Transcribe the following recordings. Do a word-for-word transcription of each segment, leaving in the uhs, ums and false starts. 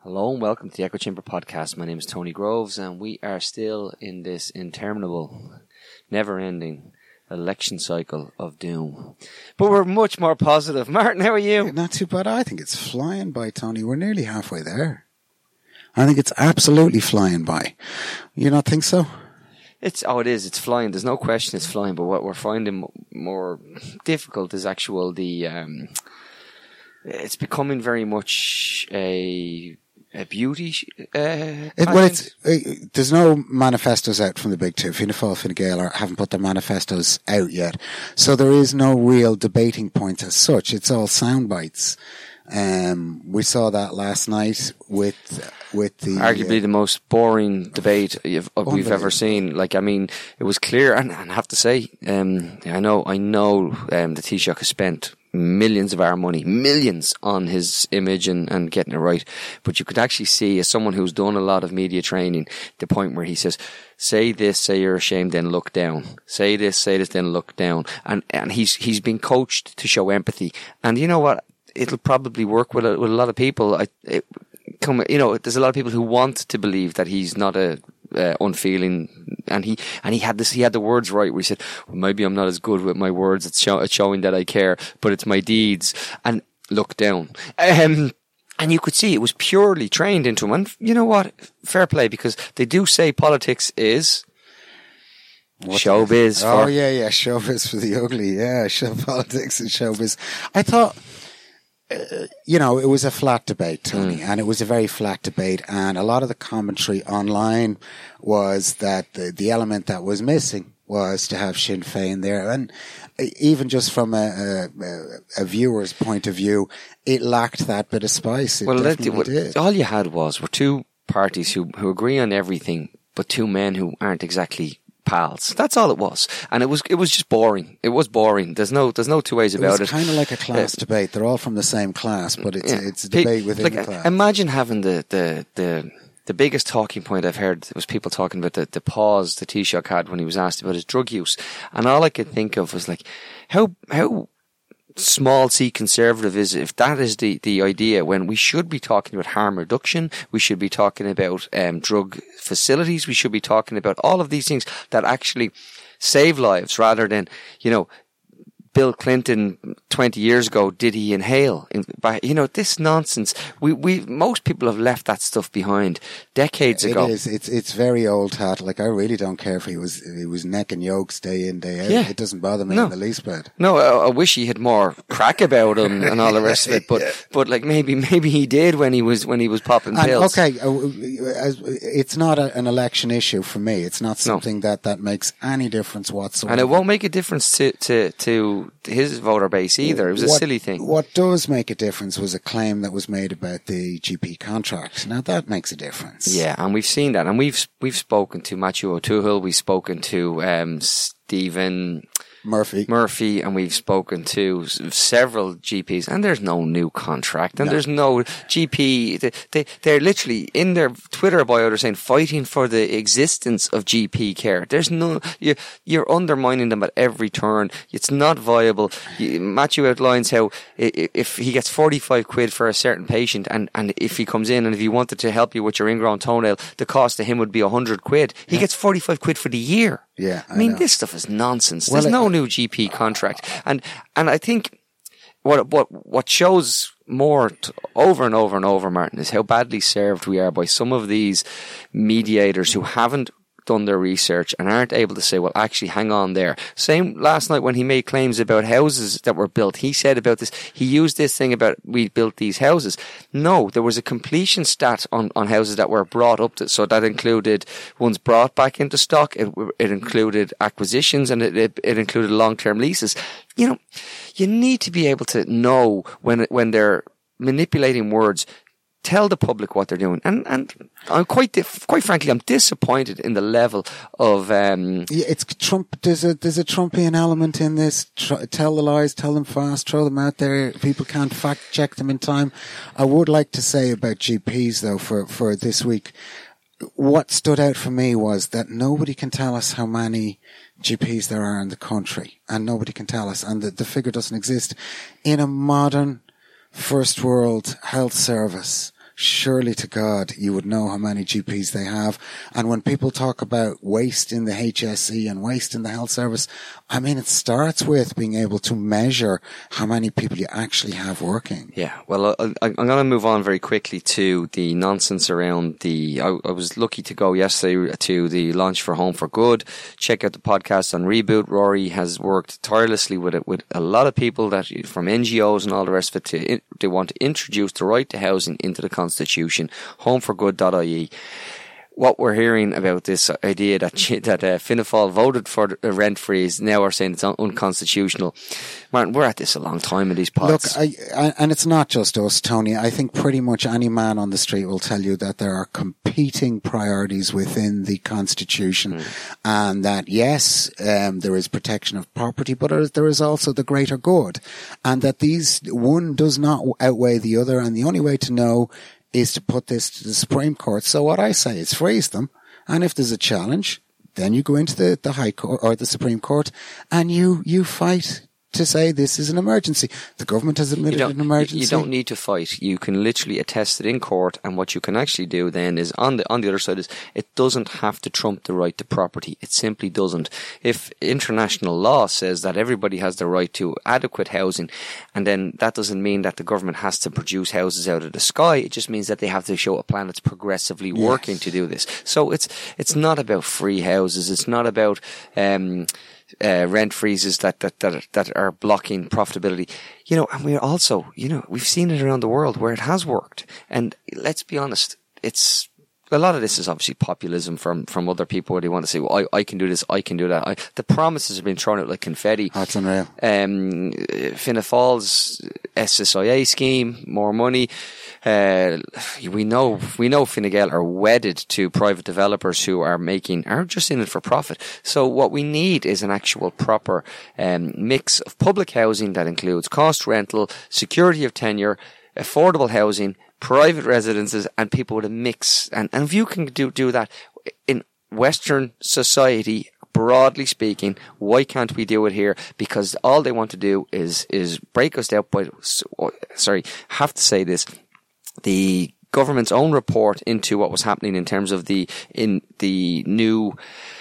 Hello and welcome to the Echo Chamber podcast. My name is Tony Groves and we are still in this interminable, never-ending election cycle of doom. But we're much more positive. Martin, how are you? Not too bad. I think it's flying by, Tony. We're nearly halfway there. I think it's absolutely flying by. You not think so? It's oh, it is. It's flying. There's no question it's flying. But what we're finding more difficult is actual the. Um, it's becoming very much a. A beauty. Uh, it, well, it's, uh, there's no manifestos out from the big two. Fianna Fáil, Fine Gael are, haven't put their manifestos out yet, so there is no real debating point as such. It's all sound bites. Um, we saw that last night with with the arguably uh, the most boring debate you've, we've ever seen. Like, I mean, it was clear, and, and I have to say, um, I know, I know, um, the Taoiseach has spent millions of our money, millions on his image and, and getting it right. But you could actually see, as someone who's done a lot of media training, the point where he says, say this, say you're ashamed, then look down. Say this, say this, then look down. And, and he's, he's been coached to show empathy. And you know what? It'll probably work with a, with a lot of people. I, it, come, you know, there's a lot of people who want to believe that he's not a, Uh, unfeeling, and he and he had this. He had the words right. Where he said, well, "Maybe I'm not as good with my words. It's, show, it's showing that I care, but it's my deeds." And look down. Um, and you could see it was purely trained into him. And you know what? Fair play, because they do say politics is what showbiz. Oh for yeah, yeah, showbiz for the ugly. Yeah, show politics and showbiz. I thought. Uh, you know, it was a flat debate, Tony, mm. and it was a very flat debate, and a lot of the commentary online was that the, the element that was missing was to have Sinn Féin there, and even just from a, a, a viewer's point of view, it lacked that bit of spice. It well, definitely that, did. All you had was were two parties who, who agree on everything, but two men who aren't exactly pals. That's all it was, and it was it was just boring. It was boring. There's no there's no two ways about it. It was kind of like a class uh, debate. They're all from the same class, but it's yeah. it's a debate within like, the class. Imagine having the the the the biggest talking point I've heard was people talking about the the pause the Taoiseach had when he was asked about his drug use, and all I could think of was like, how how. small c conservative is if that is the, the idea, when we should be talking about harm reduction, we should be talking about um, drug facilities, we should be talking about all of these things that actually save lives, rather than, you know, Bill Clinton twenty years ago, did he inhale? You know, this nonsense. We, we, most people have left that stuff behind decades it ago. It is. It's, it's very old hat. Like, I really don't care if he was, if he was neck and yolks day in, day out. Yeah. It doesn't bother me no. in the least bit. No, I, I wish he had more crack about him and all the rest of it. But, yeah. but like maybe, maybe he did when he was, when he was popping and, pills. Okay. Uh, it's not a, an election issue for me. It's not something no. that, that makes any difference whatsoever. And it won't make a difference to, to, to his voter base either. It was a what, silly thing. What does make a difference was a claim that was made about the G P contract. Now that makes a difference. Yeah, and we've seen that, and we've we've spoken to Matthew O'Toole, we've spoken to um, Stephen Murphy. Murphy, and we've spoken to several G Ps, and there's no new contract, and no. there's no G P. They, they, they're literally in their Twitter bio, they're saying fighting for the existence of G P care. There's no, you, you're undermining them at every turn. It's not viable. You, Matthew outlines how if he gets forty-five quid for a certain patient, and, and if he comes in and if he wanted to help you with your ingrown toenail, the cost to him would be one hundred quid. He yeah. gets forty-five quid for the year. Yeah, I, I mean, know. this stuff is nonsense. Well, There's no it, new G P contract, and and I think what what what shows more t- over and over and over, Martin, is how badly served we are by some of these mediators who haven't done their research and aren't able to say, well, actually, hang on there. Same last night when he made claims about houses that were built. He said about this, he used this thing about we built these houses. No, there was a completion stat on, on houses that were brought up to, so that included ones brought back into stock, it, it included acquisitions, and it, it, it included long-term leases. You know, you need to be able to know when, when they're manipulating words, tell the public what they're doing, and and I'm quite quite frankly I'm disappointed in the level of. Um, yeah, it's Trump. There's a there's a Trumpian element in this. Tr- tell the lies, tell them fast, throw them out there. People can't fact check them in time. I would like to say about G Ps though for for this week. What stood out for me was that nobody can tell us how many G Ps there are in the country, and nobody can tell us, and the, the figure doesn't exist in a modern first world health service. surely to God, you would know how many G Ps they have. And when people talk about waste in the H S E and waste in the health service, I mean, it starts with being able to measure how many people you actually have working. Yeah, well, I, I'm going to move on very quickly to the nonsense around the, I, I was lucky to go yesterday to the launch for Home for Good. Check out the podcast on Reboot. Rory has worked tirelessly with it, with a lot of people that from N G Os and all the rest of it. To, they want to introduce the right to housing into the Constitution. home for good dot I E. What we're hearing about this idea that that uh, Fianna Fáil voted for the rent freeze now are saying it's un- unconstitutional. Martin, we're at this a long time in these pods. Look, I, I, and it's not just us, Tony. I think pretty much any man on the street will tell you that there are competing priorities within the Constitution, mm. and that yes, um, there is protection of property, but there is also the greater good, and that these one does not outweigh the other, and the only way to know is to put this to the Supreme Court. So what I say is freeze them, and if there's a challenge, then you go into the, the High Court or the Supreme Court and you, you fight to say this is an emergency. The government has admitted an emergency. You don't need to fight. You can literally attest it in court, and what you can actually do then is on the on the other side is it doesn't have to trump the right to property. It simply doesn't. If international law says that everybody has the right to adequate housing, and then that doesn't mean that the government has to produce houses out of the sky. It just means that they have to show a plan that's progressively working yes. to do this. So it's it's not about free houses. It's not about um Uh, rent freezes that, that, that, that are blocking profitability. You know, and we're also, you know, we've seen it around the world where it has worked. And let's be honest, it's, a lot of this is obviously populism from, from other people where they want to say, well, I, I can do this, I can do that. I, the promises have been thrown out like confetti. That's unreal. Um, Fianna Fáil's S S I A scheme, more money. Uh, we know, we know Fine Gael are wedded to private developers who are making, are just in it for profit. So what we need is an actual proper, um, mix of public housing that includes cost rental, security of tenure, affordable housing, private residences, and people with a mix. And, and if you can do, do that in Western society, broadly speaking, why can't we do it here? Because all they want to do is, is break us down by, sorry, have to say this. The government's own report into what was happening in terms of the in the new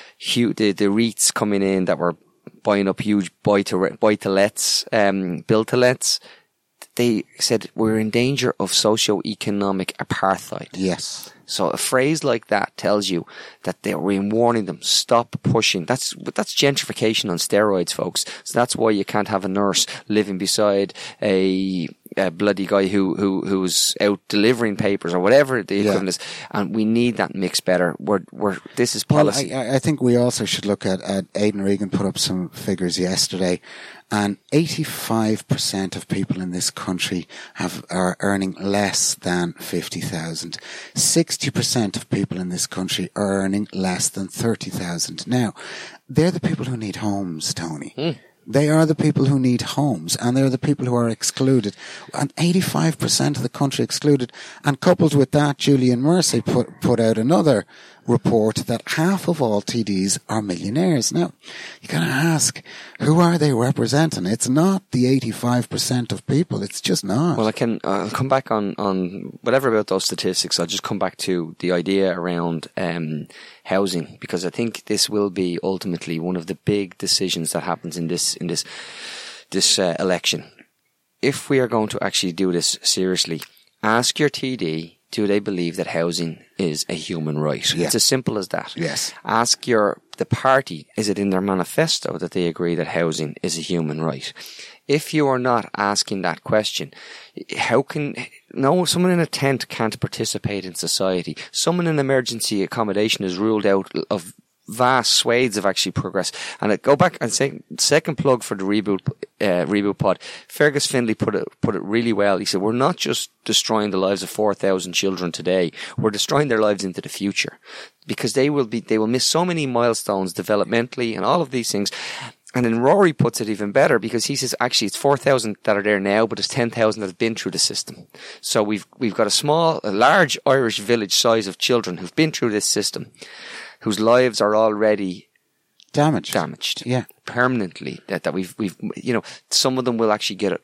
the the REITs coming in that were buying up huge buy to buy to lets, um, build to lets. They said we're in danger of socio-economic apartheid. Yes. So a phrase like that tells you that they're warning them, stop pushing. That's that's gentrification on steroids, folks. So that's why you can't have a nurse living beside a, a bloody guy who, who who's out delivering papers or whatever the equivalent yeah. is. And we need that mix better. We're, we're, this is policy. Well, I, I think we also should look at, at Aidan Regan put up some figures yesterday. And eighty-five percent of people in this country have are earning less than fifty thousand. sixty percent of people in this country are earning less than thirty thousand. Now, they're the people who need homes, Tony. Mm. They are the people who need homes, and they're the people who are excluded. And eighty-five percent of the country excluded. And coupled with that, Julian Murphy put, put out another report that half of all T Ds are millionaires. Now, you gotta ask, who are they representing? It's not the eighty-five percent of people. It's just not. Well, I can, uh, I'll come back on, on whatever about those statistics. I'll just come back to the idea around, um, housing, because I think this will be ultimately one of the big decisions that happens in this, in this, this, uh, election. If we are going to actually do this seriously, ask your T D, do they believe that housing is a human right? Yeah. It's as simple as that. Yes. Ask your, the party, is it in their manifesto that they agree that housing is a human right? If you are not asking that question, how can, no, someone in a tent can't participate in society. Someone in emergency accommodation is ruled out of vast swathes of actually progress. And I go back and say, second plug for the reboot, uh, reboot pod. Fergus Findlay put it, put it really well. He said, we're not just destroying the lives of four thousand children today. We're destroying their lives into the future, because they will be, they will miss so many milestones developmentally and all of these things. And then Rory puts it even better, because he says actually it's four thousand that are there now, but it's ten thousand that have been through the system. So we've, we've got a small, a large Irish village size of children who've been through this system, whose lives are already damaged, damaged, yeah, permanently. That that we've we've you know, some of them will actually get get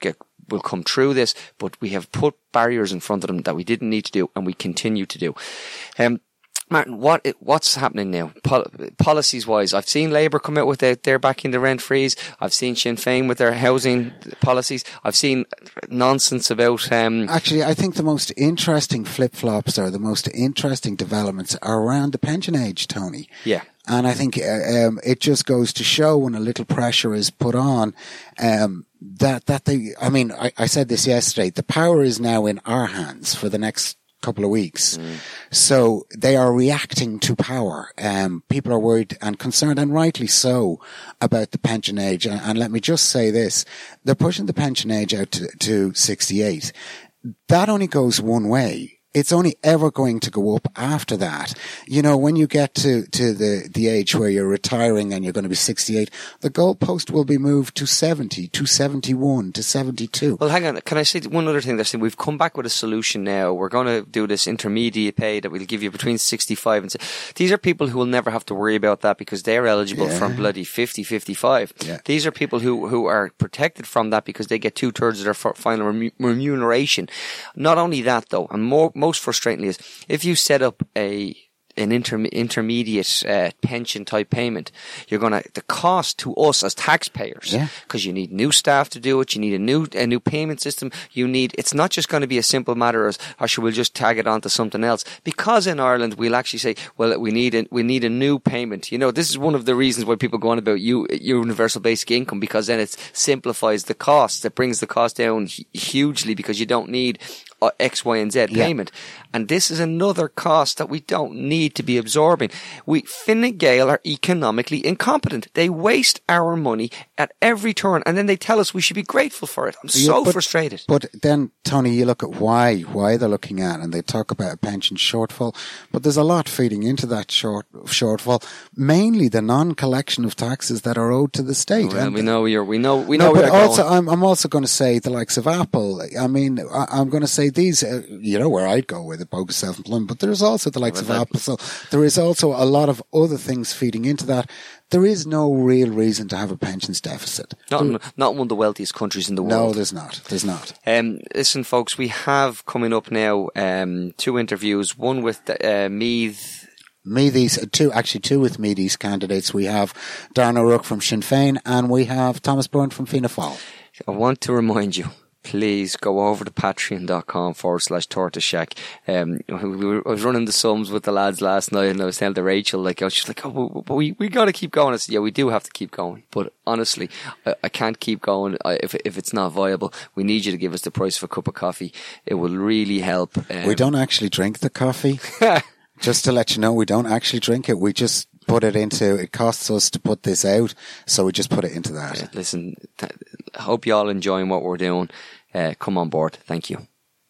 will come through this, but we have put barriers in front of them that we didn't need to do, and we continue to do. Um, Martin, what what's happening now, Pol- policies-wise? I've seen Labour come out with their, their backing the rent freeze. I've seen Sinn Féin with their housing policies. I've seen nonsense about... Um, Actually, I think the most interesting flip-flops or the most interesting developments are around the pension age, Tony. Yeah. And I think uh, um, it just goes to show when a little pressure is put on um, that, that they... I mean, I, I said this yesterday. The power is now in our hands for the next couple of weeks. Mm. So they are reacting to power. Um, people are worried and concerned, and rightly so, about the pension age. And, and let me just say this. They're pushing the pension age out to, to sixty-eight. That only goes one way. It's only ever going to go up after that. You know, when you get to, to the, the age where you're retiring and you're going to be sixty-eight, the goalpost will be moved to seventy, to seventy-one, to seventy-two. Well, hang on. Can I say one other thing? We've come back with a solution now. We're going to do this intermediate pay that we'll give you between sixty-five and... These are people who will never have to worry about that because they're eligible yeah. from bloody fifty, fifty-five. Yeah. These are people who, who are protected from that because they get two thirds of their final remuneration. Not only that though, and more, most frustratingly is if you set up a an inter- intermediate uh, pension type payment, you're gonna the cost to us as taxpayers because yeah. you need new staff to do it. You need a new a new payment system. You need it's not just going to be a simple matter as or should we just tag it onto something else, because in Ireland we'll actually say, well, we need a, we need a new payment. You know, this is one of the reasons why people go on about U, universal basic income, because then it simplifies the costs. It brings the cost down hugely because you don't need X, Y, and Z payment. Yeah. And this is another cost that we don't need to be absorbing. We, Fine Gael are economically incompetent. They waste our money at every turn, and then they tell us we should be grateful for it. I'm yeah, so but, frustrated. But then, Tony, you look at why, why they're looking at, and they talk about a pension shortfall, but there's a lot feeding into that short shortfall, mainly the non-collection of taxes that are owed to the state. Well, we know you're, we know, we know no, where but you're also, going. I'm, I'm also going to say the likes of Apple. I mean, I, I'm going to say these, uh, you know, where I'd go with it, bogus self-employment, but there's also the likes of that? Apple. So there is also a lot of other things feeding into that. There is no real reason to have a pensions deficit. Not in, not one of the wealthiest countries in the world. No, there's not. There's not. Um, listen, folks, we have coming up now um, two interviews. One with uh, Meath. Meathie's, two, actually two with Meathie's candidates. We have Darren O'Rourke from Sinn Féin and we have Thomas Byrne from Fianna Fáil. I want to remind you, please go over to patreon.com forward slash Tortoise Shack. Um, we were, I was running the sums with the lads last night and I was telling to Rachel, like, oh, she's like, oh, but we, we gotta keep going. I said, yeah, we do have to keep going. But honestly, I, I can't keep going I, if, if it's not viable. We need you to give us the price of a cup of coffee. It will really help. Um, we don't actually drink the coffee. Just to let you know, we don't actually drink it. We just put it into, it costs us to put this out, so we just put it into that. Yeah, listen, th- I hope you all enjoying what we're doing. Uh, come on board. Thank you.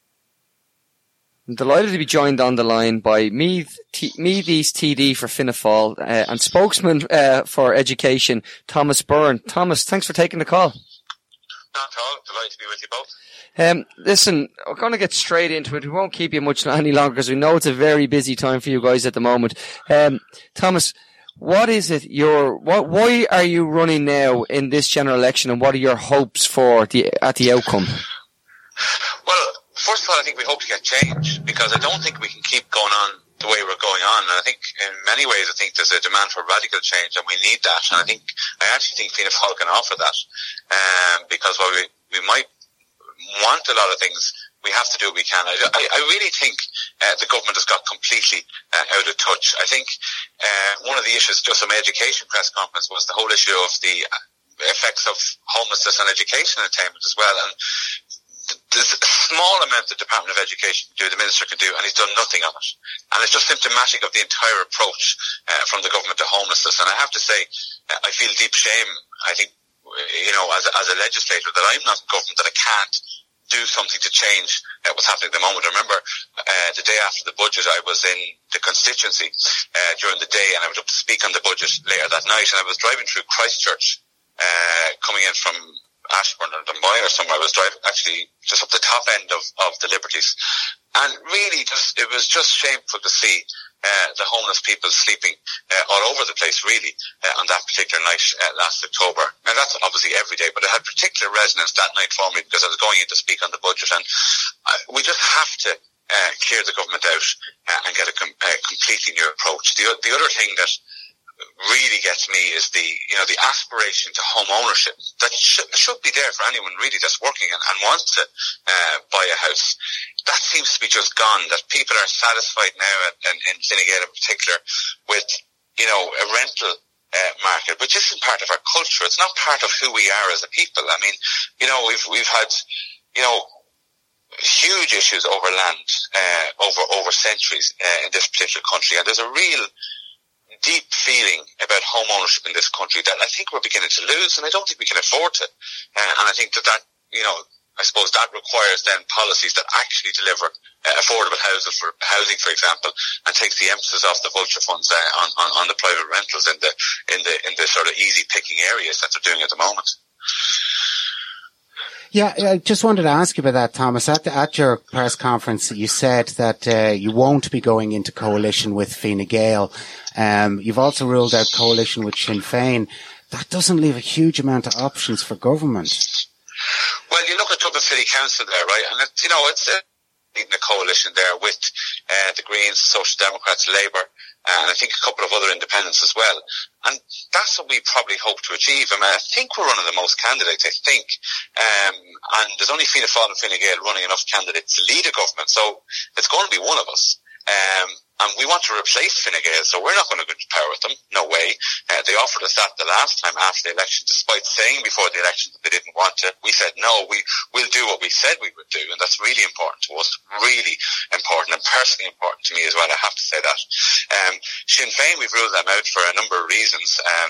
I'm delighted to be joined on the line by Meath, T- Meathie's T D for Fianna Fáil uh, and spokesman uh, for education, Thomas Byrne. Thomas, thanks for taking the call. Not at all. Delighted to be with you both. Um, listen, we're going to get straight into it. We won't keep you much any longer because we know it's a very busy time for you guys at the moment. Um, Thomas, what is it your, what, why are you running now in this general election and what are your hopes for the, at the outcome? Well, first of all, I think we hope to get change because I don't think we can keep going on the way we're going on. And I think in many ways, I think there's a demand for radical change and we need that. And I think, I actually think Fianna Fáil can offer that. Um, because while we, we might want a lot of things, we have to do what we can. I, I, I really think uh, the government has got completely uh, out of touch. I think uh, one of the issues just from my education press conference was the whole issue of the effects of homelessness on education attainment as well. And there's a small amount the Department of Education can do, the Minister can do, and he's done nothing on it. And it's just symptomatic of the entire approach uh, from the government to homelessness. And I have to say, uh, I feel deep shame, I think, you know, as a, as a legislator, that I'm not in government, that I can't do something to change uh, what's happening at the moment. I remember uh, the day after the budget, I was in the constituency uh, during the day, and I was up to speak on the budget later that night, and I was driving through Christchurch, uh, coming in from Ashburn or Dunboyne or somewhere. I was driving actually just up the top end of, of the Liberties, and really just it was just shameful to see uh, the homeless people sleeping uh, all over the place, really, uh, on that particular night uh, last October. Now, that's obviously every day, but it had particular resonance that night for me because I was going in to speak on the budget, and uh, we just have to uh, clear the government out uh, and get a, com- a completely new approach. The, the other thing that really gets me is the, you know, the aspiration to home ownership that should, should be there for anyone really that's working and, and wants to uh, buy a house. That seems to be just gone, that people are satisfied now in, in Fine Gael in particular with, you know, a rental uh, market, which isn't part of our culture. It's not part of who we are as a people. I mean, you know, we've, we've had, you know, huge issues over land, uh, over, over centuries uh, in this particular country, and there's a real deep feeling about home ownership in this country that I think we're beginning to lose, and I don't think we can afford to. Uh, and I think that that, you know, I suppose that requires then policies that actually deliver uh, affordable houses for housing, for example, and takes the emphasis off the vulture funds uh, on, on, on the private rentals in the in the in the sort of easy picking areas that they're doing at the moment. Yeah, I just wanted to ask you about that, Thomas. At, the, at your press conference, you said that uh, you won't be going into coalition with Fine Gael. Um, you've also ruled out coalition with Sinn Féin. That doesn't leave a huge amount of options for government. Well, you look at Dublin City Council there, right? And, it's, you know, it's uh, leading a coalition there with uh, the Greens, the Social Democrats, Labour, and I think a couple of other independents as well. And that's what we probably hope to achieve. I mean, I think we're running the most candidates, I think. Um, and there's only Fianna Fáil and Fine Gael running enough candidates to lead a government. So it's going to be one of us. Um, and we want to replace Fine Gael, so we're not going to go to power with them. No way. Uh, they offered us that the last time after the election, despite saying before the election that they didn't want it. We said, no, we will do what we said we would do, and that's really important to us. Really important, and personally important to me as well, I have to say that. Um, Sinn Féin, we've ruled them out for a number of reasons. Um,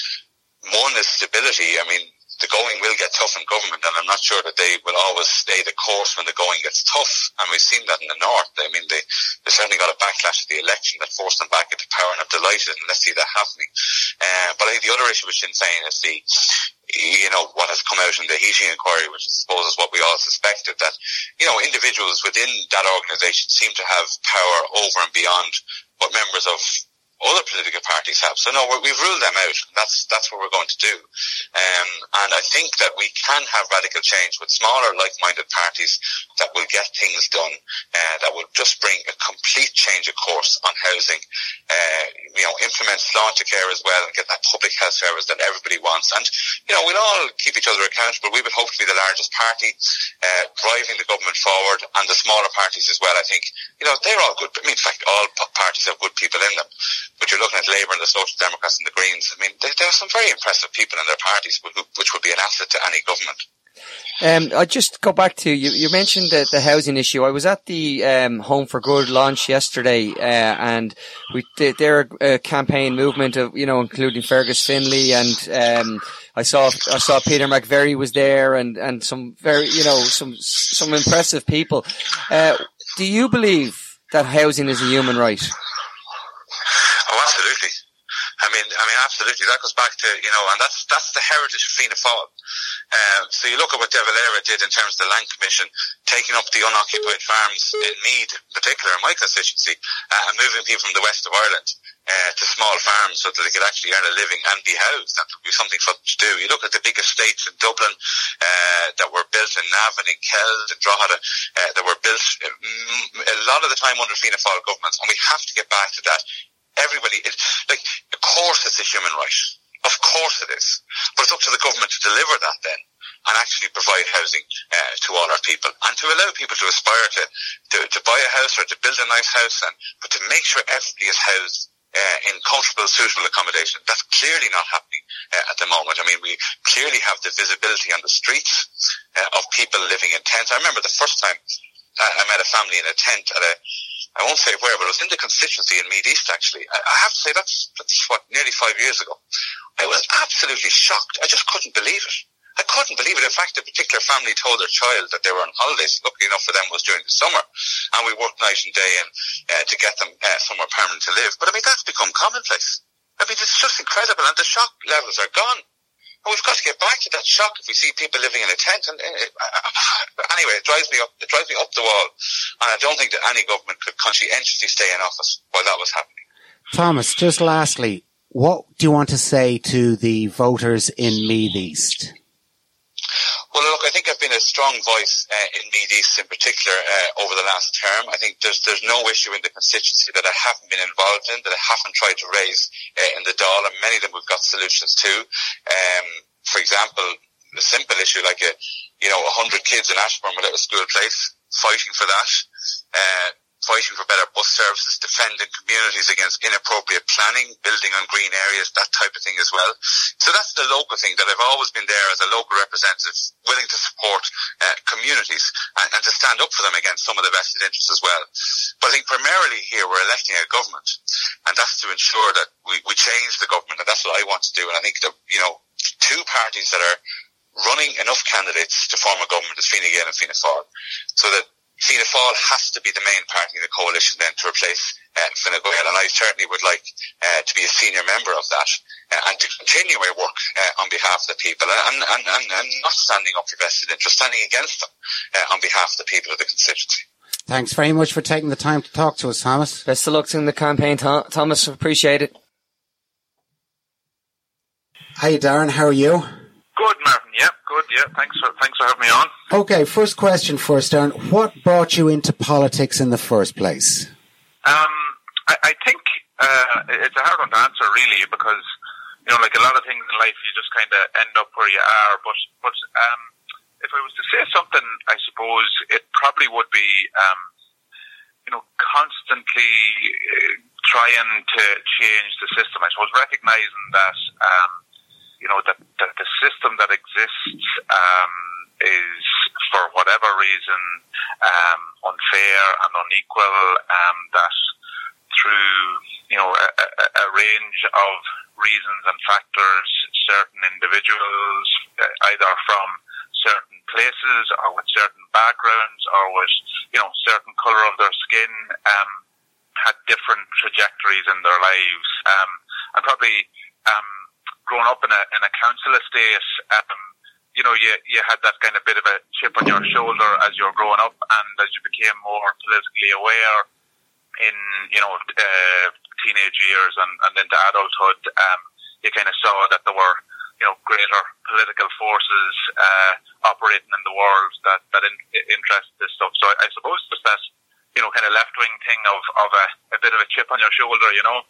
one is stability. I mean, the going will get tough in government, and I'm not sure that they will always stay the course when the going gets tough. And we've seen that in the north. I mean, they, they certainly got a backlash at the election that forced them back into power, and I'm delighted, and let's see that happening. Uh, but I think the other issue with Sinn Féin is the, you know, what has come out in the heating inquiry, which I suppose is what we all suspected, that, you know, individuals within that organisation seem to have power over and beyond what members of other political parties have. So no, we've ruled them out. That's that's what we're going to do. Um, and I think that we can have radical change with smaller, like-minded parties that will get things done, uh, that will just bring a complete change of course on housing, uh, you know, implement Sláinte Care as well, and get that public health service that everybody wants. And, you know, we'll all keep each other accountable. We would hope to be the largest party, uh, driving the government forward, and the smaller parties as well. I think, you know, they're all good. I mean, in fact, all parties have good people in them. But you're looking at Labour and the Social Democrats and the Greens. I mean, there, there are some very impressive people in their parties, which would be an asset to any government. Um, I just go back to you. You mentioned the, the housing issue. I was at the um, Home for Good launch yesterday, uh, and we did their uh, campaign movement of, you know, including Fergus Finlay, and um, I saw I saw Peter McVerry was there, and, and some very, you know, some some impressive people. Uh, do you believe that housing is a human right? Oh, absolutely. I mean, I mean, absolutely. That goes back to, you know, and that's that's the heritage of Fianna Fáil. Um, so you look at what De Valera did in terms of the Land Commission, taking up the unoccupied farms in Meath, in particular, in my constituency, uh, and moving people from the west of Ireland uh, to small farms so that they could actually earn a living and be housed. That would be something for them to do. You look at the big estates in Dublin uh, that were built in Navan, in Kells, in Drogheda, uh, that were built um, a lot of the time under Fianna Fáil governments, and we have to get back to that. Everybody, it, like, of course it's a human right. Of course it is. But it's up to the government to deliver that then, and actually provide housing uh, to all our people, and to allow people to aspire to, to, to buy a house or to build a nice house, and but to make sure everybody is housed uh, in comfortable, suitable accommodation. That's clearly not happening uh, at the moment. I mean, we clearly have the visibility on the streets uh, of people living in tents. I remember the first time uh, I met a family in a tent at a, I won't say where, but it was in the constituency in Meath East, actually. I, I have to say, that's, that's what, nearly five years ago. I was absolutely shocked. I just couldn't believe it. I couldn't believe it. In fact, a particular family told their child that they were on holidays. Luckily enough for them was during the summer. And we worked night and day and, uh, to get them uh, somewhere permanent to live. But I mean, that's become commonplace. I mean, it's just incredible. And the shock levels are gone. And we've got to get back to that shock if we see people living in a tent. And uh, anyway, it drives me up. It drives me up the wall, and I don't think that any government could conscientiously stay in office while that was happening. Thomas, just lastly, what do you want to say to the voters in Meath East? Well, look, I think I've been a strong voice uh, in Meath East in particular uh, over the last term. I think there's there's no issue in the constituency that I haven't been involved in, that I haven't tried to raise uh, in the Dáil, and many of them we've got solutions to. Um, for example, a simple issue like a, you know, a hundred kids in Ashbourne without a school place, fighting for that. Uh, fighting for better bus services, defending communities against inappropriate planning, building on green areas, that type of thing as well. So that's the local thing, that I've always been there as a local representative, willing to support uh, communities and, and to stand up for them against some of the vested interests as well. But I think primarily here we're electing a government, and that's to ensure that we, we change the government, and that's what I want to do. And I think that, you know, two parties that are running enough candidates to form a government is Fine Gael and Fianna Fáil, so that Fianna Fáil has to be the main party in the coalition then to replace uh, Fine Gael, and I certainly would like uh, to be a senior member of that uh, and to continue my work uh, on behalf of the people and, and, and, and not standing up for vested interests, standing against them uh, on behalf of the people of the constituency. Thanks very much for taking the time to talk to us, Thomas. Best of luck in the campaign, Thomas. Appreciate it. Hi, Darren. How are you? Good, Martin. Yeah, good. Yeah, thanks for thanks for having me on. Okay, first question first, Darren. What brought you into politics in the first place? Um, I, I think uh, it's a hard one to answer, really, because, you know, like a lot of things in life, you just kind of end up where you are. But but um, if I was to say something, I suppose it probably would be, um, you know, constantly uh, trying to change the system. I suppose recognising that. Um, You know, that, that the system that exists um, is, for whatever reason, um, unfair and unequal, um, that through, you know, a, a, a range of reasons and factors, certain individuals, either from certain places or with certain backgrounds or with, you know, certain colour of their skin, um, had different trajectories in their lives. Um, and probably... Um, growing up in a in a council estate, um, you know, you you had that kind of bit of a chip on your shoulder as you were growing up, and as you became more politically aware in, you know, uh, teenage years and, and into adulthood, um, you kind of saw that there were, you know, greater political forces uh, operating in the world that that in, interested this stuff. So I, I suppose just that, you know, kind of left wing thing of of a, a bit of a chip on your shoulder, you know.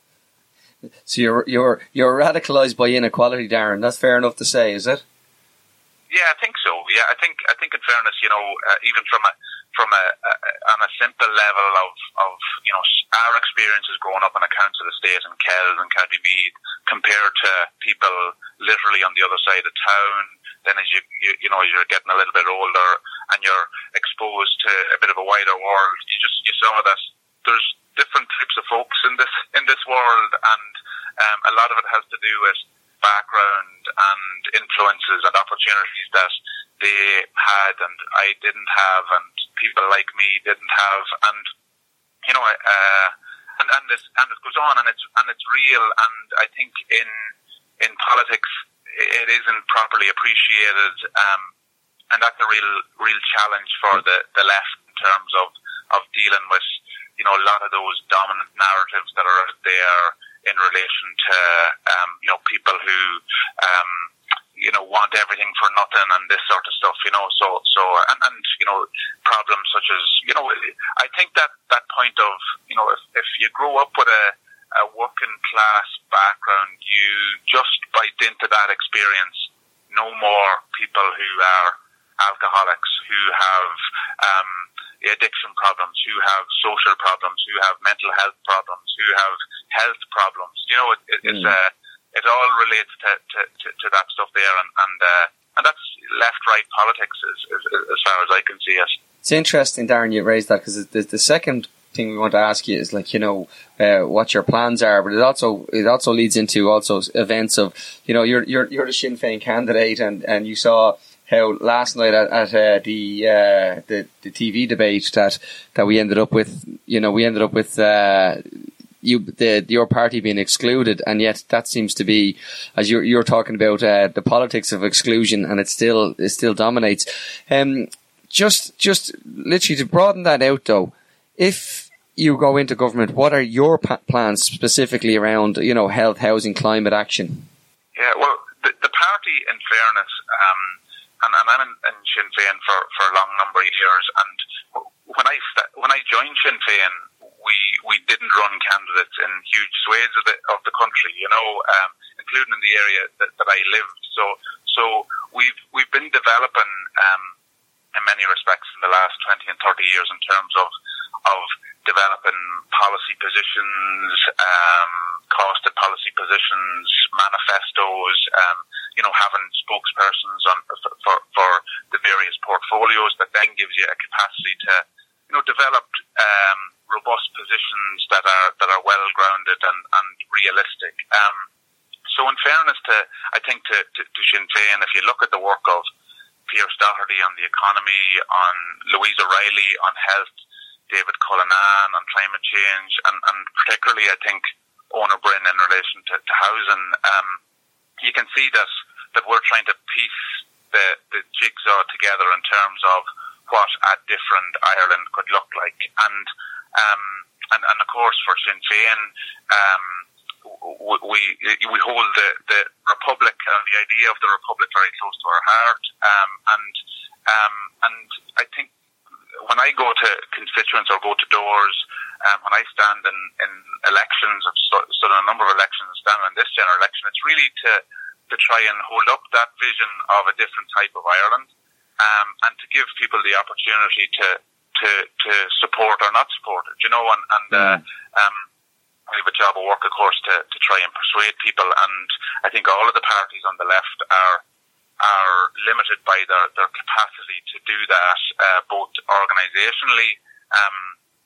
So you're you're you're radicalised by inequality, Darren. That's fair enough to say, is it? Yeah, I think so. Yeah, I think I think in fairness, you know, uh, even from a from a, a on a simple level of of you know our experiences growing up in a council estate in Kells and County Meath compared to people literally on the other side of town. Then as you you, you know you're getting a little bit older and you're exposed to a bit of a wider world, you just you saw that there's different types of folks in this in this world, and um, a lot of it has to do with background and influences and opportunities that they had and I didn't have, and people like me didn't have, and you know, uh, and and this and it goes on, and it's and it's real, and I think in in politics it isn't properly appreciated, um, and that's a real real challenge for the the left in terms of of dealing with, you know, a lot of those dominant narratives that are out there in relation to, um, you know, people who, um, you know, want everything for nothing and this sort of stuff, you know, so, so, and, and, you know, problems such as, you know, I think that, that point of, you know, if, if you grow up with a, a working class background, you just by dint of that experience know more people who are alcoholics, who have, um, addiction problems, who have social problems, who have mental health problems, who have health problems. You know, it, it, mm. it's uh, it all relates to, to, to, to that stuff there, and and, uh, and that's left-right politics as, as, as far as I can see it. It's interesting, Darren, you raised that, because the, the second thing we want to ask you is, like, you know, uh, what your plans are, but it also it also leads into also events of, you know, you're you're you're the Sinn Féin candidate, and, and you saw how last night at, at uh, the uh, the the T V debate that that we ended up with, you know, we ended up with uh, you the your party being excluded, and yet that seems to be, as you're you're talking about, uh, the politics of exclusion, and it still it still dominates. Um, just just literally to broaden that out, though, if you go into government, what are your pa- plans specifically around, you know, health, housing, climate action? Yeah, well, the, the party, in fairness, um, and, and I'm in, in Sinn Féin for, for a long number of years, and when I st- when I joined Sinn Féin, we we didn't run candidates in huge swathes of the of the country, you know, um, including in the area that, that I lived. So so we've we've been developing um, in many respects in the last twenty and thirty years in terms of of developing policy positions, um, costed policy positions, manifestos, um, you know, having spokespersons on for, for for the various portfolios that then gives you a capacity to, you know, develop um, robust positions that are that are well grounded and, and realistic. Um, so, in fairness to, I think to, to, to Sinn Féin, if you look at the work of Pierce Doherty on the economy, on Louise O'Reilly on health, David Cullinan on climate change, and, and particularly, I think, Ona Brin in relation to, to housing, um, you can see that, that we're trying to piece the, the jigsaw together in terms of what a different Ireland could look like. And um, and, and of course, for Sinn Féin, um, we we hold the, the Republic and the idea of the Republic very close to our heart. Um, and um, and I think when I go to constituents or go to doors, um, when I stand in, in elections, I've stood in a number of elections and stand in this general election, it's really to, to try and hold up that vision of a different type of Ireland, um, and to give people the opportunity to, to, to support or not support it, you know, and, and uh, um, we have a job of work, of course, to, to try and persuade people, and I think all of the parties on the left are are limited by their, their capacity to do that, uh, both organisationally um,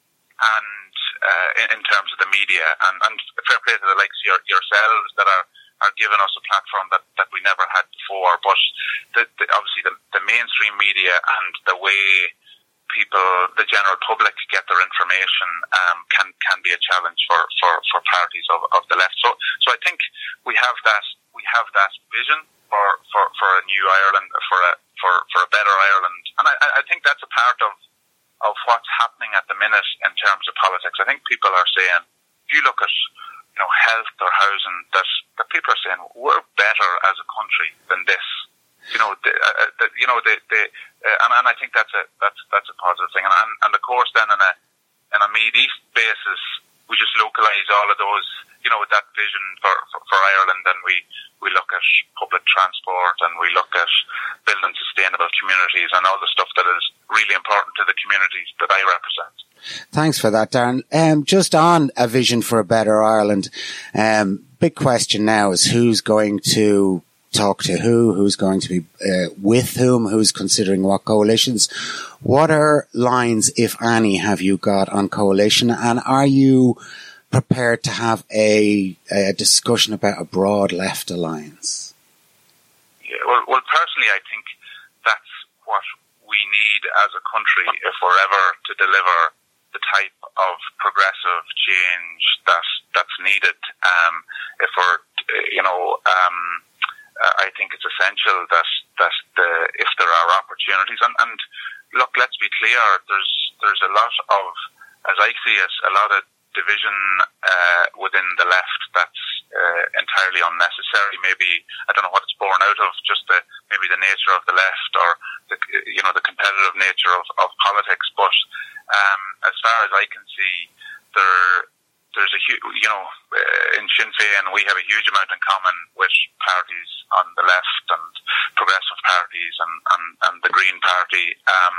and uh, in, in terms of the media. And, and fair play to the likes of your, yourselves that are, are giving us a platform that, that we never had before. But the, the, obviously the, the mainstream media and the way people, the general public, get their information um, can can be a challenge for, for, for parties of, of the left. So so I think we have that we have that vision for, for, for a new Ireland, for a for, for a better Ireland, and I, I think that's a part of of what's happening at the minute in terms of politics. I think people are saying, if you look at, you know, health or housing, that that people are saying we're better as a country than this. You know, the, uh, the, you know, the, the, uh, and, and I think that's a that's that's a positive thing. And and, and of course, then in a in a Meath East basis, we just localise all of those, you know, that vision for, for, for Ireland, and we, we look at public transport, and we look at building sustainable communities and all the stuff that is really important to the communities that I represent. Thanks for that, Darren. Um, just on a vision for a better Ireland, um, big question now is who's going to talk to who, who's going to be uh, with whom, who's considering what coalitions. What are lines, if any, have you got on coalition, and are you prepared to have a, a discussion about a broad left alliance? Yeah, well, well, personally, I think that's what we need as a country if we're ever to deliver the type of progressive change that that's needed. Um, if we're, you know, um, I think it's essential that that the, if there are opportunities, and, and look, let's be clear, there's there's a lot of, as I see it, a lot of division uh, within the left that's uh, entirely unnecessary. Maybe, I don't know what it's born out of, just the, maybe the nature of the left, or the, you know, the competitive nature of, of politics. But um, as far as I can see, there there's a huge, you know, uh, in Sinn Féin we have a huge amount in common with parties on the left and progressive parties and, and, and the Green Party, um,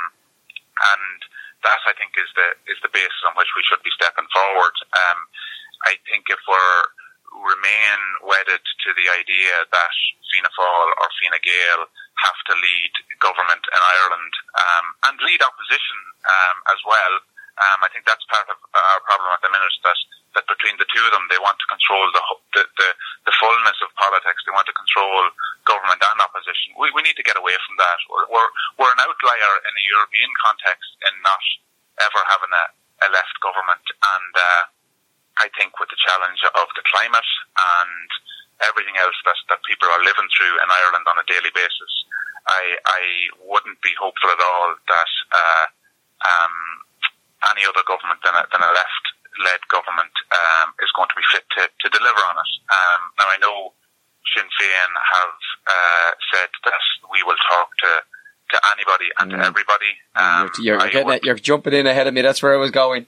and that, I think, is the is the basis on which we should be stepping forward. Um, I think if we're remain wedded to the idea that Fianna Fáil or Fine Gael have to lead government in Ireland, um, and lead opposition um, as well, um, I think that's part of our problem at the minute, that, that between the two of them, they want to control the the, the, the fullness of politics. They want to control government and opposition. We, we need to get away from that. We're, we're, we're an outlier in a European context in not ever having a, a left government, and uh, I I think with the challenge of the climate and everything else that, that people are living through in Ireland on a daily basis, I, I wouldn't be hopeful at all that uh, um, any other government than a, than a left-led government um, is going to be fit to, to deliver on it. Um, now, I know Sinn Féin have uh, said that we will talk to, to anybody and mm. to everybody. Um, you're, you're, getting it, you're jumping in ahead of me. That's where I was going.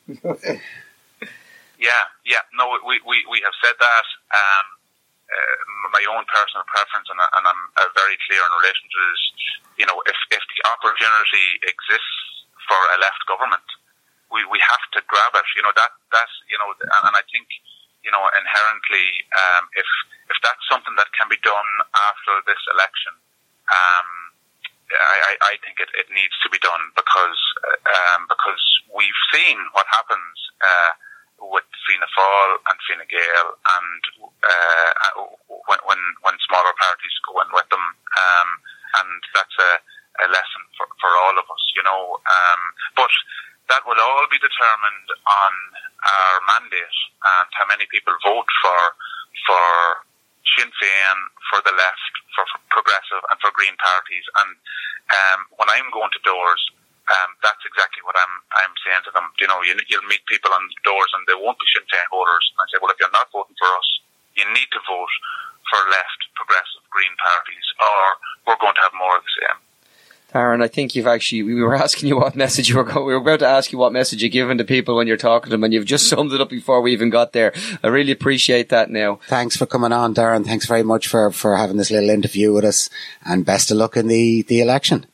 yeah, yeah. No, we, we, we have said that. Um, uh, my own personal preference, and, and I'm uh, very clear in relation to this, you know, if, if the opportunity exists for a left government, we, we have to grab it. You know, that, that's, you know, and, and I think, you know, inherently, um, if, if that's something that can be done after this election, um, I, I think it, it needs to be done because, um, because we've seen what happens, uh, with Fianna Fáil and Fine Gael, and uh, when, when when smaller parties go in with them, um, and that's a, a lesson for, for all of us, you know. Um, but that will all be determined on our mandate and how many people vote for for Sinn Féin, for the left, for, for progressive, and for Green parties. And um, when I'm going to doors, Um, that's exactly what I'm I'm saying to them. You know, you, you'll meet people on doors and they won't be Sinn Féin voters. And I say, well, if you're not voting for us, you need to vote for left, progressive, Green parties, or we're going to have more of the same. Darren, I think you've actually, we were asking you what message you were going, we were about to ask you what message you're giving to people when you're talking to them, and you've just summed it up before we even got there. I really appreciate that now. Thanks for coming on, Darren. Thanks very much for, for having this little interview with us, and best of luck in the, the election.